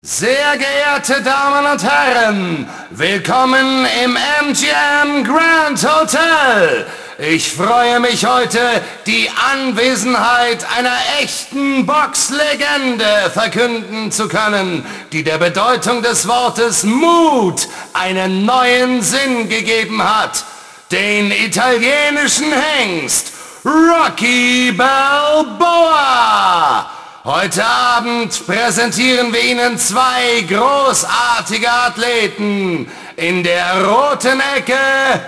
Sehr geehrte Damen und Herren, willkommen im MGM Grand Hotel. Ich freue mich heute, die Anwesenheit einer echten Boxlegende verkünden zu können, die der Bedeutung des Wortes Mut einen neuen Sinn gegeben hat. Den italienischen Hengst Rocky Balboa. Heute Abend präsentieren wir Ihnen zwei großartige Athleten. In der roten Ecke